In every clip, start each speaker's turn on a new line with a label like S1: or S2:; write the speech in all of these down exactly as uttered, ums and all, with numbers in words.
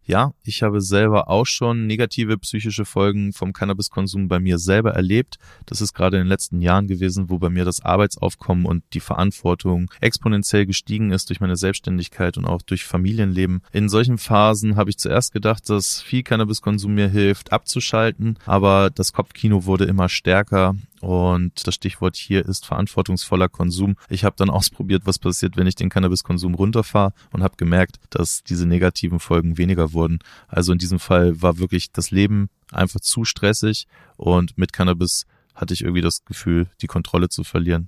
S1: Ja, ich habe selber auch schon negative psychische Folgen vom Cannabiskonsum bei mir selber erlebt. Das ist gerade in den letzten Jahren gewesen, wo bei mir das Arbeitsaufkommen und die Verantwortung exponentiell gestiegen ist durch meine Selbstständigkeit und auch durch Familienleben. In solchen Phasen habe ich zuerst gedacht, dass viel Cannabiskonsum mir hilft, abzuschalten, aber das Kopfkino wurde immer stärker. Und das Stichwort hier ist verantwortungsvoller Konsum. Ich habe dann ausprobiert, was passiert, wenn ich den Cannabiskonsum runterfahre und habe gemerkt, dass diese negativen Folgen weniger wurden. Also in diesem Fall war wirklich das Leben einfach zu stressig und mit Cannabis hatte ich irgendwie das Gefühl, die Kontrolle zu verlieren.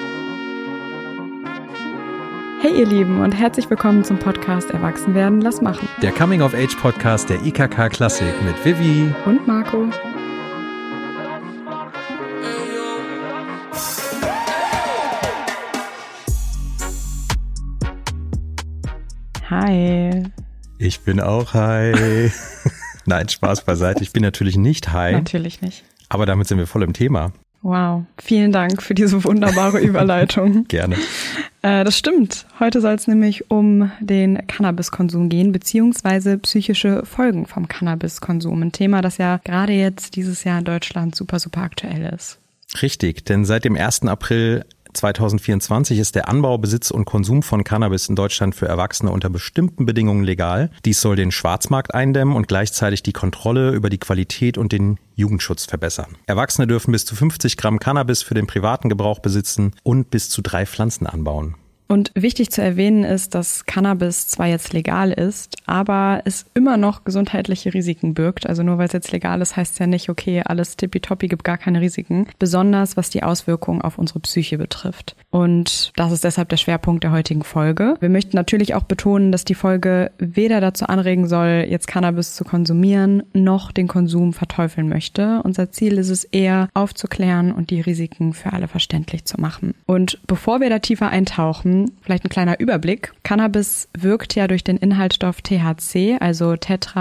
S2: Hey ihr Lieben und herzlich willkommen zum Podcast Erwachsenwerden, lass machen.
S3: Der Coming-of-Age-Podcast der I K K Klassik mit Vivi
S2: und Marco. Hi.
S3: Ich bin auch hi. Nein, Spaß beiseite. Ich bin natürlich nicht hi.
S2: Natürlich nicht.
S3: Aber damit sind wir voll im Thema.
S2: Wow, vielen Dank für diese wunderbare Überleitung.
S3: Gerne.
S2: Äh, das stimmt. Heute soll es nämlich um den Cannabiskonsum gehen, beziehungsweise psychische Folgen vom Cannabiskonsum. Ein Thema, das ja gerade jetzt dieses Jahr in Deutschland super, super aktuell ist.
S3: Richtig, denn seit dem ersten April zweitausendvierundzwanzig ist der Anbau, Besitz und Konsum von Cannabis in Deutschland für Erwachsene unter bestimmten Bedingungen legal. Dies soll den Schwarzmarkt eindämmen und gleichzeitig die Kontrolle über die Qualität und den Jugendschutz verbessern. Erwachsene dürfen bis zu fünfzig Gramm Cannabis für den privaten Gebrauch besitzen und bis zu drei Pflanzen anbauen.
S2: Und wichtig zu erwähnen ist, dass Cannabis zwar jetzt legal ist, aber es immer noch gesundheitliche Risiken birgt. Also nur weil es jetzt legal ist, heißt es ja nicht, okay, alles tippitoppi, gibt gar keine Risiken. Besonders was die Auswirkungen auf unsere Psyche betrifft. Und das ist deshalb der Schwerpunkt der heutigen Folge. Wir möchten natürlich auch betonen, dass die Folge weder dazu anregen soll, jetzt Cannabis zu konsumieren, noch den Konsum verteufeln möchte. Unser Ziel ist es eher, aufzuklären und die Risiken für alle verständlich zu machen. Und bevor wir da tiefer eintauchen, vielleicht ein kleiner Überblick. Cannabis wirkt ja durch den Inhaltsstoff T H C, also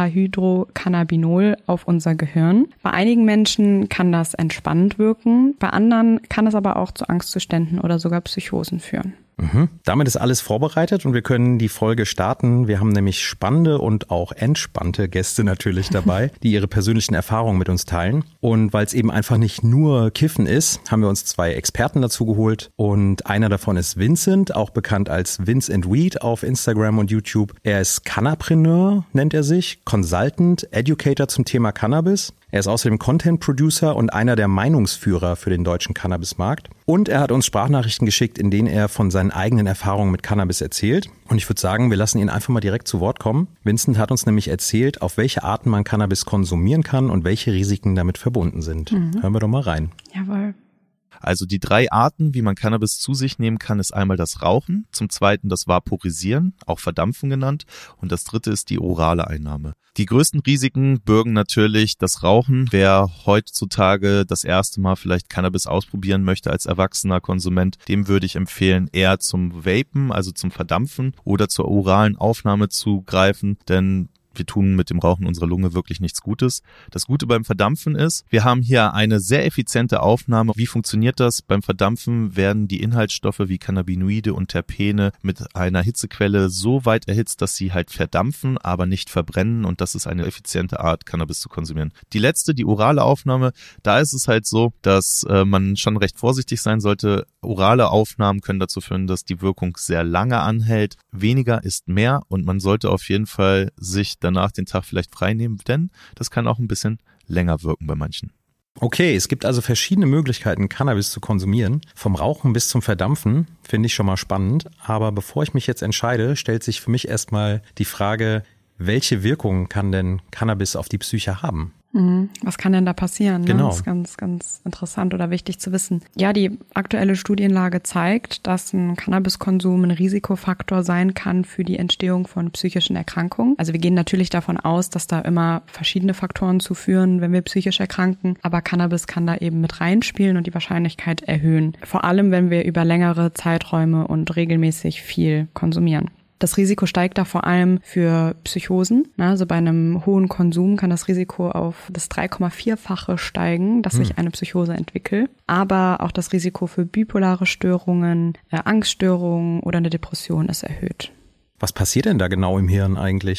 S2: Tetrahydrocannabinol, auf unser Gehirn. Bei einigen Menschen kann das entspannend wirken, bei anderen kann es aber auch zu Angstzuständen oder sogar Psychosen führen.
S3: Mhm. Damit ist alles vorbereitet und wir können die Folge starten. Wir haben nämlich spannende und auch entspannte Gäste natürlich dabei, die ihre persönlichen Erfahrungen mit uns teilen. Und weil es eben einfach nicht nur Kiffen ist, haben wir uns zwei Experten dazu geholt. Und einer davon ist Vincent, auch bekannt als Vince and Weed auf Instagram und YouTube. Er ist Cannapreneur, nennt er sich, Consultant, Educator zum Thema Cannabis. Er ist außerdem Content-Producer und einer der Meinungsführer für den deutschen Cannabismarkt. Und er hat uns Sprachnachrichten geschickt, in denen er von seinen eigenen Erfahrungen mit Cannabis erzählt. Und ich würde sagen, wir lassen ihn einfach mal direkt zu Wort kommen. Vincent hat uns nämlich erzählt, auf welche Arten man Cannabis konsumieren kann und welche Risiken damit verbunden sind. Mhm. Hören wir doch mal rein.
S2: Jawohl.
S1: Also die drei Arten, wie man Cannabis zu sich nehmen kann, ist einmal das Rauchen, zum zweiten das Vaporisieren, auch Verdampfen genannt, und das dritte ist die orale Einnahme. Die größten Risiken bürgen natürlich das Rauchen. Wer heutzutage das erste Mal vielleicht Cannabis ausprobieren möchte als erwachsener Konsument, dem würde ich empfehlen, eher zum Vapen, also zum Verdampfen oder zur oralen Aufnahme zu greifen, denn wir tun mit dem Rauchen unserer Lunge wirklich nichts Gutes. Das Gute beim Verdampfen ist, wir haben hier eine sehr effiziente Aufnahme. Wie funktioniert das? Beim Verdampfen werden die Inhaltsstoffe wie Cannabinoide und Terpene mit einer Hitzequelle so weit erhitzt, dass sie halt verdampfen, aber nicht verbrennen, und das ist eine effiziente Art, Cannabis zu konsumieren. Die letzte, die orale Aufnahme, da ist es halt so, dass äh, man schon recht vorsichtig sein sollte. Orale Aufnahmen können dazu führen, dass die Wirkung sehr lange anhält. Weniger ist mehr und man sollte auf jeden Fall sich danach den Tag vielleicht frei nehmen, denn das kann auch ein bisschen länger wirken bei manchen.
S3: Okay, es gibt also verschiedene Möglichkeiten, Cannabis zu konsumieren. Vom Rauchen bis zum Verdampfen, finde ich schon mal spannend. Aber bevor ich mich jetzt entscheide, stellt sich für mich erstmal die Frage, welche Wirkung kann denn Cannabis auf die Psyche haben?
S2: Was kann denn da passieren? Ne?
S3: Genau.
S2: Das ist ganz, ganz interessant oder wichtig zu wissen. Ja, die aktuelle Studienlage zeigt, dass ein Cannabiskonsum ein Risikofaktor sein kann für die Entstehung von psychischen Erkrankungen. Also wir gehen natürlich davon aus, dass da immer verschiedene Faktoren zu führen, wenn wir psychisch erkranken. Aber Cannabis kann da eben mit reinspielen und die Wahrscheinlichkeit erhöhen. Vor allem, wenn wir über längere Zeiträume und regelmäßig viel konsumieren. Das Risiko steigt da vor allem für Psychosen. Also bei einem hohen Konsum kann das Risiko auf das drei Komma vier-fache steigen, dass sich eine Psychose entwickelt. Aber auch das Risiko für bipolare Störungen, äh, Angststörungen oder eine Depression ist erhöht.
S3: Was passiert denn da genau im Hirn eigentlich?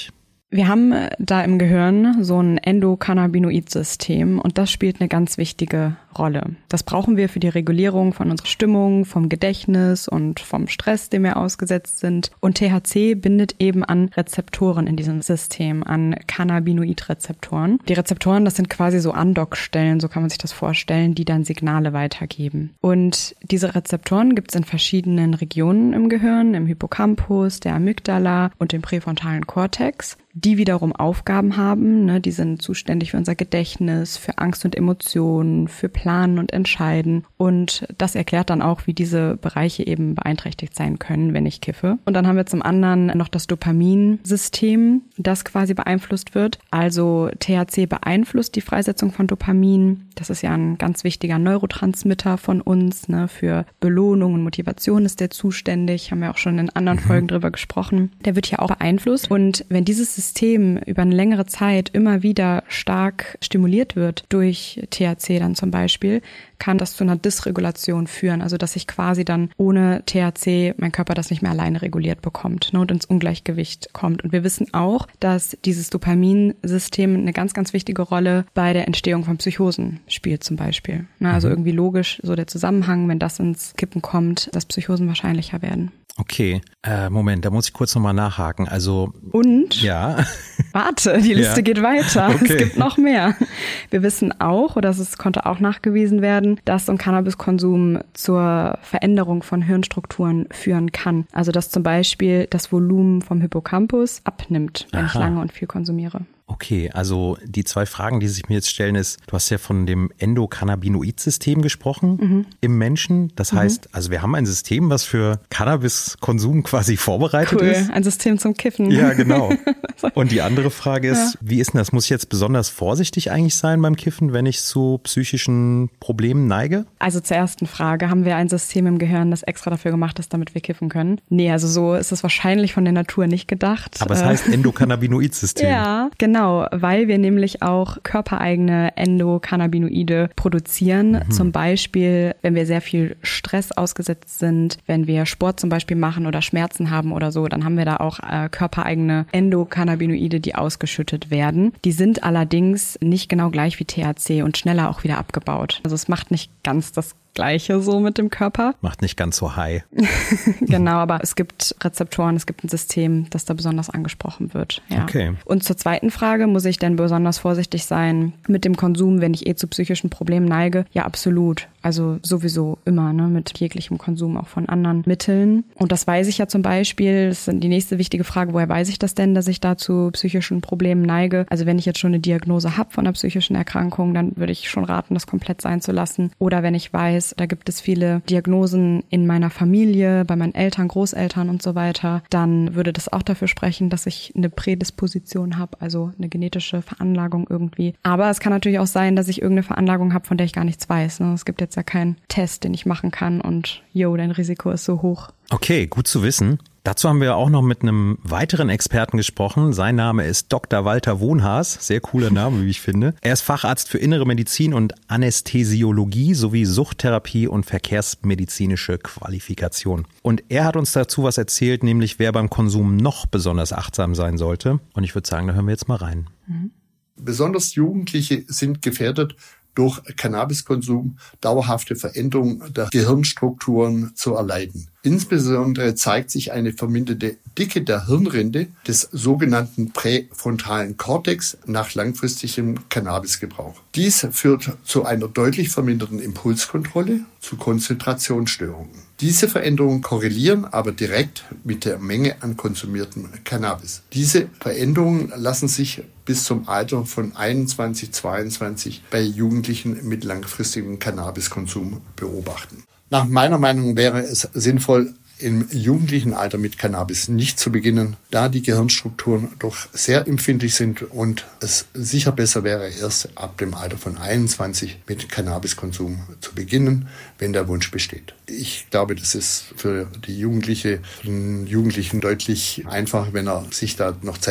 S2: Wir haben da im Gehirn so ein Endokannabinoid-System und das spielt eine ganz wichtige Rolle. Das brauchen wir für die Regulierung von unserer Stimmung, vom Gedächtnis und vom Stress, dem wir ausgesetzt sind. Und T H C bindet eben an Rezeptoren in diesem System, an Cannabinoid-Rezeptoren. Die Rezeptoren, das sind quasi so Andockstellen, so kann man sich das vorstellen, die dann Signale weitergeben. Und diese Rezeptoren gibt es in verschiedenen Regionen im Gehirn, im Hippocampus, der Amygdala und dem präfrontalen Kortex, die wiederum Aufgaben haben, ne, die sind zuständig für unser Gedächtnis, für Angst und Emotionen, für Planen und Entscheiden. Und das erklärt dann auch, wie diese Bereiche eben beeinträchtigt sein können, wenn ich kiffe. Und dann haben wir zum anderen noch das Dopaminsystem, das quasi beeinflusst wird. Also T H C beeinflusst die Freisetzung von Dopamin. Das ist ja ein ganz wichtiger Neurotransmitter von uns, ne, für Belohnung und Motivation ist der zuständig. Haben wir auch schon in anderen mhm. Folgen drüber gesprochen. Der wird hier auch beeinflusst. Und wenn dieses System über eine längere Zeit immer wieder stark stimuliert wird durch T H C dann zum Beispiel, kann das zu einer Dysregulation führen, also dass ich quasi dann ohne T H C mein Körper das nicht mehr alleine reguliert bekommt, ne, und ins Ungleichgewicht kommt. Und wir wissen auch, dass dieses Dopaminsystem eine ganz, ganz wichtige Rolle bei der Entstehung von Psychosen spielt zum Beispiel. Ne, also irgendwie logisch so der Zusammenhang, wenn das ins Kippen kommt, dass Psychosen wahrscheinlicher werden.
S3: Okay, äh, Moment, da muss ich kurz nochmal nachhaken. Also
S2: Und?
S3: Ja.
S2: Warte, die Liste ja. geht weiter. Okay. Es gibt noch mehr. Wir wissen auch, oder es konnte auch nachgewiesen werden, dass so ein Cannabiskonsum zur Veränderung von Hirnstrukturen führen kann. Also dass zum Beispiel das Volumen vom Hippocampus abnimmt, wenn Aha. ich lange und viel konsumiere.
S3: Okay, also die zwei Fragen, die sich mir jetzt stellen, ist, du hast ja von dem Endokannabinoid-System gesprochen mhm. im Menschen. Das mhm. heißt, also wir haben ein System, was für Cannabiskonsum quasi vorbereitet
S2: cool.
S3: ist.
S2: Ein System zum Kiffen.
S3: Ja, genau. Und die andere Frage ist, ja. wie ist denn das? Muss ich jetzt besonders vorsichtig eigentlich sein beim Kiffen, wenn ich zu psychischen Problemen neige?
S2: Also zur ersten Frage, haben wir ein System im Gehirn, das extra dafür gemacht ist, damit wir kiffen können? Nee, also so ist es wahrscheinlich von der Natur nicht gedacht.
S3: Aber es heißt Endokannabinoid-System.
S2: Ja, genau. Genau, weil wir nämlich auch körpereigene Endokannabinoide produzieren. Mhm. Zum Beispiel, wenn wir sehr viel Stress ausgesetzt sind, wenn wir Sport zum Beispiel machen oder Schmerzen haben oder so, dann haben wir da auch äh, körpereigene Endokannabinoide, die ausgeschüttet werden. Die sind allerdings nicht genau gleich wie T H C und schneller auch wieder abgebaut. Also es macht nicht ganz das Gleiche so mit dem Körper.
S3: Macht nicht ganz so high.
S2: Genau, aber es gibt Rezeptoren, es gibt ein System, das da besonders angesprochen wird. Ja.
S3: Okay.
S2: Und zur zweiten Frage, muss ich denn besonders vorsichtig sein mit dem Konsum, wenn ich eh zu psychischen Problemen neige? Ja, absolut. Also sowieso immer, ne, mit jeglichem Konsum auch von anderen Mitteln. Und das weiß ich ja zum Beispiel, das ist die nächste wichtige Frage, woher weiß ich das denn, dass ich da zu psychischen Problemen neige? Also wenn ich jetzt schon eine Diagnose habe von einer psychischen Erkrankung, dann würde ich schon raten, das komplett sein zu lassen. Oder wenn ich weiß, da gibt es viele Diagnosen in meiner Familie, bei meinen Eltern, Großeltern und so weiter, dann würde das auch dafür sprechen, dass ich eine Prädisposition habe, also eine genetische Veranlagung irgendwie. Aber es kann natürlich auch sein, dass ich irgendeine Veranlagung habe, von der ich gar nichts weiß. Ne? Es gibt jetzt ja keinen Test, den ich machen kann und jo, dein Risiko ist so hoch.
S3: Okay, gut zu wissen. Dazu haben wir auch noch mit einem weiteren Experten gesprochen. Sein Name ist Doktor Walter Wohnhaas. Sehr cooler Name, wie ich finde. Er ist Facharzt für Innere Medizin und Anästhesiologie sowie Suchttherapie und verkehrsmedizinische Qualifikation. Und er hat uns dazu was erzählt, nämlich wer beim Konsum noch besonders achtsam sein sollte. Und ich würde sagen, da hören wir jetzt mal rein.
S4: Mhm. Besonders Jugendliche sind gefährdet, durch Cannabiskonsum dauerhafte Veränderungen der Gehirnstrukturen zu erleiden. Insbesondere zeigt sich eine verminderte Dicke der Hirnrinde des sogenannten präfrontalen Kortex nach langfristigem Cannabisgebrauch. Dies führt zu einer deutlich verminderten Impulskontrolle, zu Konzentrationsstörungen. Diese Veränderungen korrelieren aber direkt mit der Menge an konsumiertem Cannabis. Diese Veränderungen lassen sich bis zum Alter von einundzwanzig, zweiundzwanzig bei Jugendlichen mit langfristigem Cannabiskonsum beobachten. Nach meiner Meinung wäre es sinnvoll, im jugendlichen Alter mit Cannabis nicht zu beginnen, da die Gehirnstrukturen doch sehr empfindlich sind und es sicher besser wäre, erst ab dem Alter von einundzwanzig mit Cannabiskonsum zu beginnen, wenn der Wunsch besteht. Ich glaube, das ist für die Jugendliche, für den Jugendlichen deutlich einfacher, wenn er sich da noch Zeit lässt.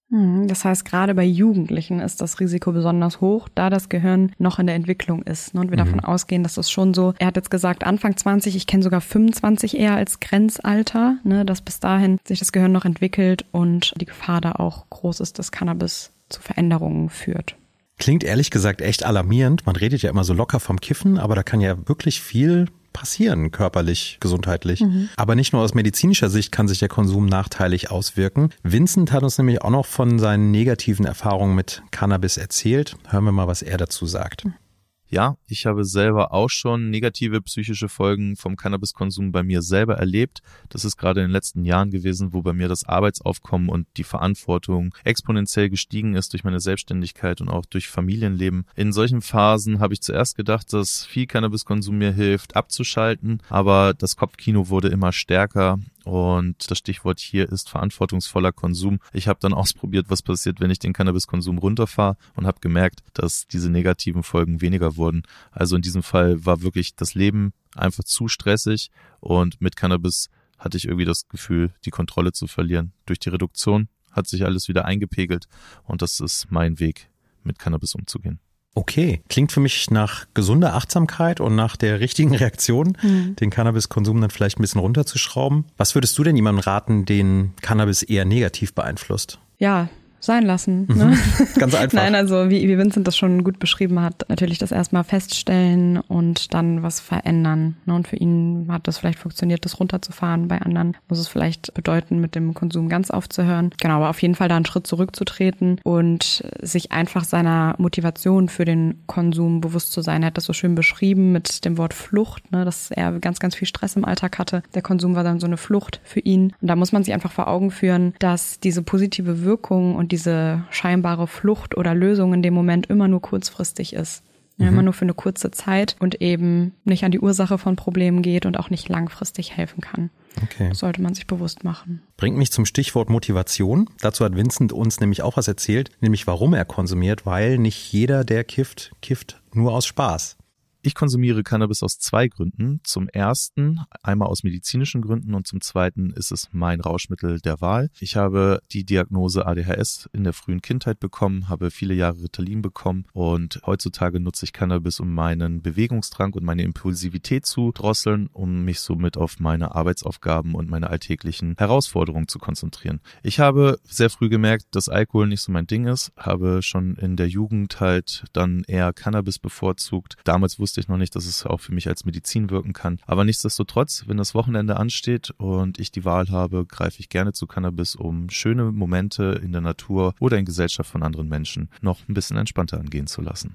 S2: Das heißt, gerade bei Jugendlichen ist das Risiko besonders hoch, da das Gehirn noch in der Entwicklung ist. Und wir mhm. davon ausgehen, dass das schon so, er hat jetzt gesagt Anfang zwanzig, ich kenne sogar fünfundzwanzig eher als Grenzalter, ne, dass bis dahin sich das Gehirn noch entwickelt und die Gefahr da auch groß ist, dass Cannabis zu Veränderungen führt.
S3: Klingt ehrlich gesagt echt alarmierend. Man redet ja immer so locker vom Kiffen, aber da kann ja wirklich viel passieren, körperlich, gesundheitlich. Mhm. Aber nicht nur aus medizinischer Sicht kann sich der Konsum nachteilig auswirken. Vincent hat uns nämlich auch noch von seinen negativen Erfahrungen mit Cannabis erzählt. Hören wir mal, was er dazu sagt.
S1: Ja, ich habe selber auch schon negative psychische Folgen vom Cannabiskonsum bei mir selber erlebt. Das ist gerade in den letzten Jahren gewesen, wo bei mir das Arbeitsaufkommen und die Verantwortung exponentiell gestiegen ist durch meine Selbstständigkeit und auch durch Familienleben. In solchen Phasen habe ich zuerst gedacht, dass viel Cannabiskonsum mir hilft, abzuschalten, aber das Kopfkino wurde immer stärker. Und das Stichwort hier ist verantwortungsvoller Konsum. Ich habe dann ausprobiert, was passiert, wenn ich den Cannabiskonsum runterfahre und habe gemerkt, dass diese negativen Folgen weniger wurden. Also in diesem Fall war wirklich das Leben einfach zu stressig und mit Cannabis hatte ich irgendwie das Gefühl, die Kontrolle zu verlieren. Durch die Reduktion hat sich alles wieder eingepegelt und das ist mein Weg, mit Cannabis umzugehen.
S3: Okay, klingt für mich nach gesunder Achtsamkeit und nach der richtigen Reaktion, mhm. den Cannabiskonsum dann vielleicht ein bisschen runterzuschrauben. Was würdest du denn jemandem raten, den Cannabis eher negativ beeinflusst?
S2: Ja, sein lassen. Ne?
S3: Ganz einfach.
S2: Nein, also wie, wie Vincent das schon gut beschrieben hat, natürlich das erstmal feststellen und dann was verändern. Ne? Und für ihn hat das vielleicht funktioniert, das runterzufahren. Bei anderen muss es vielleicht bedeuten, mit dem Konsum ganz aufzuhören. Genau, aber auf jeden Fall da einen Schritt zurückzutreten und sich einfach seiner Motivation für den Konsum bewusst zu sein. Er hat das so schön beschrieben mit dem Wort Flucht, ne? Dass er ganz, ganz viel Stress im Alltag hatte. Der Konsum war dann so eine Flucht für ihn. Und da muss man sich einfach vor Augen führen, dass diese positive Wirkung und diese scheinbare Flucht oder Lösung in dem Moment immer nur kurzfristig ist. Ja, mhm. Immer nur für eine kurze Zeit und eben nicht an die Ursache von Problemen geht und auch nicht langfristig helfen kann.
S3: Okay.
S2: Das sollte man sich bewusst machen.
S3: Bringt mich zum Stichwort Motivation. Dazu hat Vincent uns nämlich auch was erzählt, nämlich warum er konsumiert, weil nicht jeder, der kifft, kifft nur aus Spaß.
S1: Ich konsumiere Cannabis aus zwei Gründen. Zum ersten einmal aus medizinischen Gründen und zum zweiten ist es mein Rauschmittel der Wahl. Ich habe die Diagnose A D H S in der frühen Kindheit bekommen, habe viele Jahre Ritalin bekommen und heutzutage nutze ich Cannabis, um meinen Bewegungsdrang und meine Impulsivität zu drosseln, um mich somit auf meine Arbeitsaufgaben und meine alltäglichen Herausforderungen zu konzentrieren. Ich habe sehr früh gemerkt, dass Alkohol nicht so mein Ding ist, habe schon in der Jugend halt dann eher Cannabis bevorzugt. Damals wusste ich noch nicht, dass es auch für mich als Medizin wirken kann. Aber nichtsdestotrotz, wenn das Wochenende ansteht und ich die Wahl habe, greife ich gerne zu Cannabis, um schöne Momente in der Natur oder in Gesellschaft von anderen Menschen noch ein bisschen entspannter angehen zu lassen.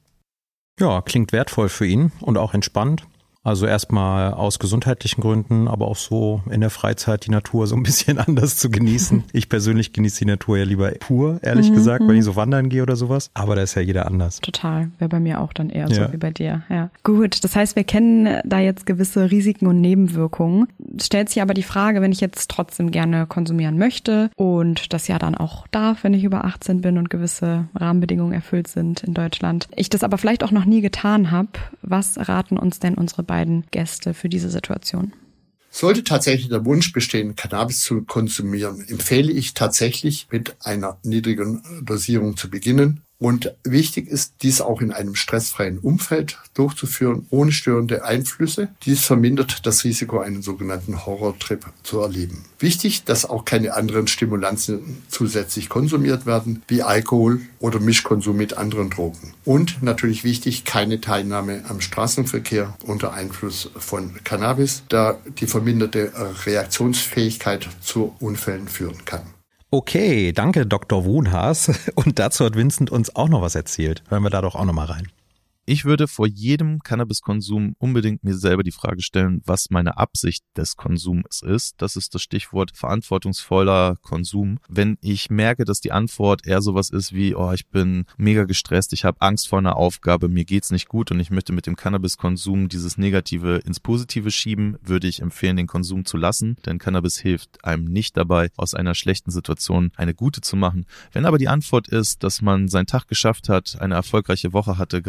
S3: Ja, klingt wertvoll für ihn und auch entspannt. Also erstmal aus gesundheitlichen Gründen, aber auch so in der Freizeit die Natur so ein bisschen anders zu genießen. Ich persönlich genieße die Natur ja lieber pur, ehrlich mhm, gesagt, wenn ich so wandern gehe oder sowas. Aber da ist ja jeder anders.
S2: Total, wäre bei mir auch dann eher ja. so wie bei dir. Ja. Gut, das heißt, wir kennen da jetzt gewisse Risiken und Nebenwirkungen. Es stellt sich aber die Frage, wenn ich jetzt trotzdem gerne konsumieren möchte und das ja dann auch darf, wenn ich über achtzehn bin und gewisse Rahmenbedingungen erfüllt sind in Deutschland. Ich das aber vielleicht auch noch nie getan habe. Was raten uns denn unsere beiden Gäste für diese Situation?
S4: Sollte tatsächlich der Wunsch bestehen, Cannabis zu konsumieren, empfehle ich tatsächlich mit einer niedrigen Dosierung zu beginnen. Und wichtig ist, dies auch in einem stressfreien Umfeld durchzuführen, ohne störende Einflüsse. Dies vermindert das Risiko, einen sogenannten Horrortrip zu erleben. Wichtig, dass auch keine anderen Stimulanzen zusätzlich konsumiert werden, wie Alkohol oder Mischkonsum mit anderen Drogen. Und natürlich wichtig, keine Teilnahme am Straßenverkehr unter Einfluss von Cannabis, da die verminderte Reaktionsfähigkeit zu Unfällen führen kann.
S3: Okay, danke Doktor Wohnhaas. Und dazu hat Vincent uns auch noch was erzählt. Hören wir da doch auch noch mal rein.
S1: Ich würde vor jedem Cannabiskonsum unbedingt mir selber die Frage stellen, was meine Absicht des Konsums ist. Das ist das Stichwort verantwortungsvoller Konsum. Wenn ich merke, dass die Antwort eher sowas ist wie, oh, ich bin mega gestresst, ich habe Angst vor einer Aufgabe, mir geht's nicht gut und ich möchte mit dem Cannabiskonsum dieses Negative ins Positive schieben, würde ich empfehlen, den Konsum zu lassen, denn Cannabis hilft einem nicht dabei, aus einer schlechten Situation eine gute zu machen. Wenn aber die Antwort ist, dass man seinen Tag geschafft hat, eine erfolgreiche Woche hatte, gerade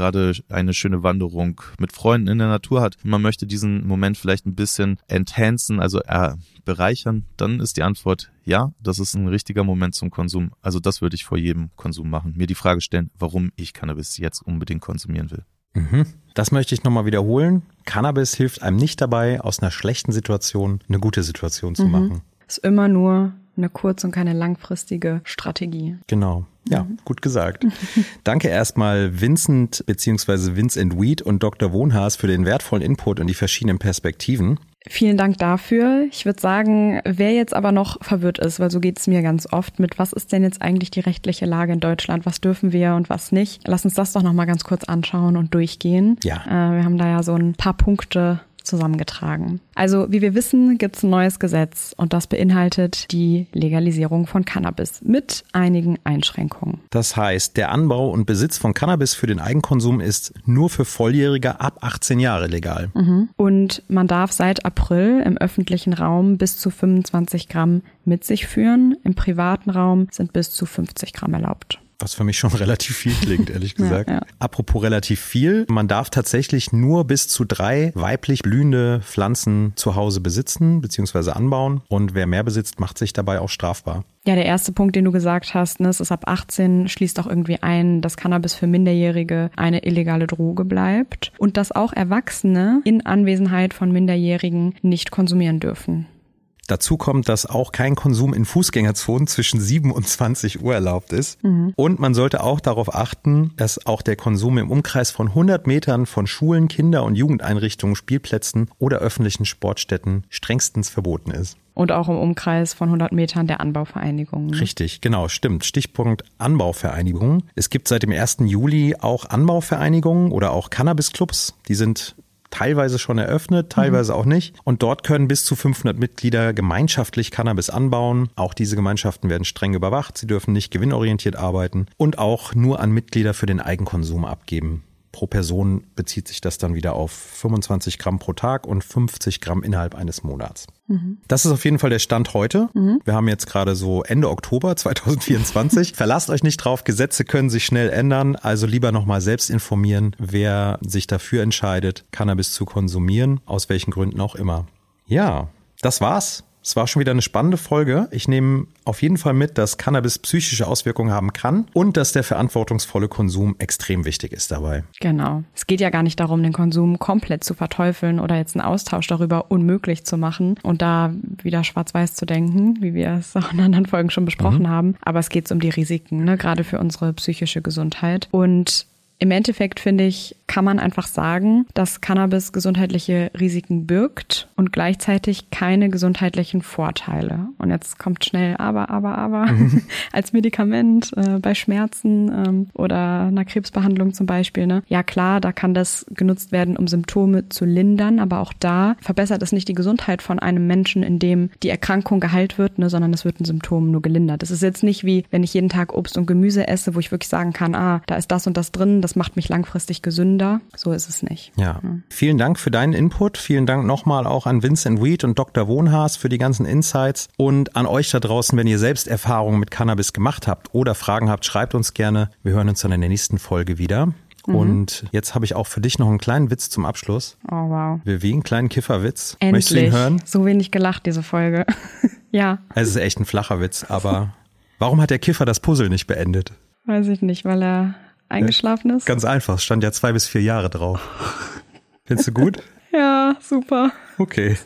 S1: eine schöne Wanderung mit Freunden in der Natur hat und man möchte diesen Moment vielleicht ein bisschen enhancen, also äh, bereichern, dann ist die Antwort ja, das ist ein richtiger Moment zum Konsum. Also das würde ich vor jedem Konsum machen. Mir die Frage stellen, warum ich Cannabis jetzt unbedingt konsumieren will.
S3: Mhm. Das möchte ich nochmal wiederholen. Cannabis hilft einem nicht dabei, aus einer schlechten Situation eine gute Situation zu mhm. machen.
S2: Ist immer nur eine kurz- und keine langfristige Strategie.
S3: Genau. Ja, mhm. gut gesagt. Danke erstmal Vincent bzw. Vince and Weed und Doktor Wohnhaas für den wertvollen Input und die verschiedenen Perspektiven.
S2: Vielen Dank dafür. Ich würde sagen, wer jetzt aber noch verwirrt ist, weil so geht es mir ganz oft mit, was ist denn jetzt eigentlich die rechtliche Lage in Deutschland? Was dürfen wir und was nicht? Lass uns das doch nochmal ganz kurz anschauen und durchgehen.
S3: Ja.
S2: Äh, wir haben da ja so ein paar Punkte zusammengetragen. Also wie wir wissen, gibt es ein neues Gesetz und das beinhaltet die Legalisierung von Cannabis mit einigen Einschränkungen.
S3: Das heißt, der Anbau und Besitz von Cannabis für den Eigenkonsum ist nur für Volljährige ab achtzehn Jahre legal.
S2: Mhm. Und man darf seit April im öffentlichen Raum bis zu fünfundzwanzig Gramm mit sich führen. Im privaten Raum sind bis zu fünfzig Gramm erlaubt.
S3: Was für mich schon relativ viel klingt, ehrlich gesagt.
S2: Ja, ja.
S3: Apropos relativ viel, man darf tatsächlich nur bis zu drei weiblich blühende Pflanzen zu Hause besitzen bzw. anbauen. Und wer mehr besitzt, macht sich dabei auch strafbar.
S2: Ja, der erste Punkt, den du gesagt hast, ne, es ist ab achtzehn, schließt auch irgendwie ein, dass Cannabis für Minderjährige eine illegale Droge bleibt und dass auch Erwachsene in Anwesenheit von Minderjährigen nicht konsumieren dürfen.
S3: Dazu kommt, dass auch kein Konsum in Fußgängerzonen zwischen sieben und zwanzig Uhr erlaubt ist. Mhm. Und man sollte auch darauf achten, dass auch der Konsum im Umkreis von hundert Metern von Schulen, Kinder- und Jugendeinrichtungen, Spielplätzen oder öffentlichen Sportstätten strengstens verboten ist.
S2: Und auch im Umkreis von hundert Metern der Anbauvereinigungen. Ne?
S3: Richtig, genau, stimmt. Stichpunkt Anbauvereinigungen. Es gibt seit dem ersten Juli auch Anbauvereinigungen oder auch Cannabisclubs. Die sind teilweise schon eröffnet, teilweise mhm. auch nicht. Und dort können bis zu fünfhundert Mitglieder gemeinschaftlich Cannabis anbauen. Auch diese Gemeinschaften werden streng überwacht. Sie dürfen nicht gewinnorientiert arbeiten und auch nur an Mitglieder für den Eigenkonsum abgeben. Pro Person bezieht sich das dann wieder auf fünfundzwanzig Gramm pro Tag und fünfzig Gramm innerhalb eines Monats. Mhm. Das ist auf jeden Fall der Stand heute. Mhm. Wir haben jetzt gerade so Ende Oktober zwanzig vierundzwanzig. Verlasst euch nicht drauf, Gesetze können sich schnell ändern. Also lieber nochmal selbst informieren, wer sich dafür entscheidet, Cannabis zu konsumieren, aus welchen Gründen auch immer. Ja, das war's. Es war schon wieder eine spannende Folge. Ich nehme auf jeden Fall mit, dass Cannabis psychische Auswirkungen haben kann und dass der verantwortungsvolle Konsum extrem wichtig ist dabei.
S2: Genau. Es geht ja gar nicht darum, den Konsum komplett zu verteufeln oder jetzt einen Austausch darüber unmöglich zu machen und da wieder schwarz-weiß zu denken, wie wir es auch in anderen Folgen schon besprochen mhm. haben. Aber es geht um die Risiken, ne? Gerade für unsere psychische Gesundheit. Und im Endeffekt, finde ich, kann man einfach sagen, dass Cannabis gesundheitliche Risiken birgt und gleichzeitig keine gesundheitlichen Vorteile. Und jetzt kommt schnell aber, aber, aber mhm. als Medikament äh, bei Schmerzen ähm, oder einer Krebsbehandlung zum Beispiel. Ne? Ja klar, da kann das genutzt werden, um Symptome zu lindern, aber auch da verbessert es nicht die Gesundheit von einem Menschen, in dem die Erkrankung geheilt wird, ne, sondern es wird ein Symptom nur gelindert. Es ist jetzt nicht wie, wenn ich jeden Tag Obst und Gemüse esse, wo ich wirklich sagen kann, ah, da ist das und das drin, das macht mich langfristig gesünder. So ist es nicht.
S3: Ja. ja. Vielen Dank für deinen Input. Vielen Dank nochmal auch an Vince and Weed und Doktor Wohnhaas für die ganzen Insights und an euch da draußen, wenn ihr selbst Erfahrungen mit Cannabis gemacht habt oder Fragen habt, schreibt uns gerne. Wir hören uns dann in der nächsten Folge wieder. Mhm. Und jetzt habe ich auch für dich noch einen kleinen Witz zum Abschluss.
S2: Oh, wow.
S3: Wie einen kleinen Kifferwitz.
S2: Endlich.
S3: Möchtest du ihn hören?
S2: So wenig gelacht, diese Folge. Ja.
S3: Es ist echt ein flacher Witz, aber warum hat der Kiffer das Puzzle nicht beendet?
S2: Weiß ich nicht, weil er eingeschlafen ist?
S3: Ganz einfach, es stand ja zwei bis vier Jahre drauf. Findest du gut?
S2: Ja, super.
S3: Okay.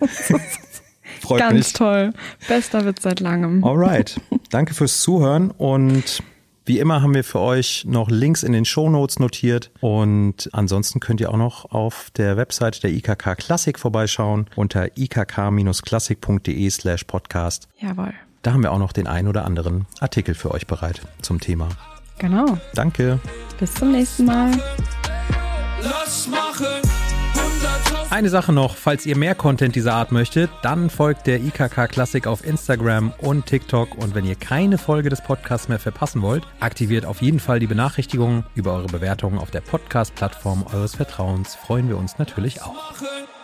S3: Freut
S2: Ganz
S3: mich.
S2: toll. Bester Witz seit langem.
S3: Alright. Danke fürs Zuhören und wie immer haben wir für euch noch Links in den Shownotes notiert und ansonsten könnt ihr auch noch auf der Website der I K K Klassik vorbeischauen unter ikk-klassik.de slash podcast.
S2: Jawohl.
S3: Da haben wir auch noch den ein oder anderen Artikel für euch bereit zum Thema.
S2: Genau.
S3: Danke.
S2: Bis zum nächsten Mal.
S3: Eine Sache noch, falls ihr mehr Content dieser Art möchtet, dann folgt der I K K Klassik auf Instagram und TikTok und wenn ihr keine Folge des Podcasts mehr verpassen wollt, aktiviert auf jeden Fall die Benachrichtigungen über eure Bewertungen auf der Podcast-Plattform eures Vertrauens. Freuen wir uns natürlich auch.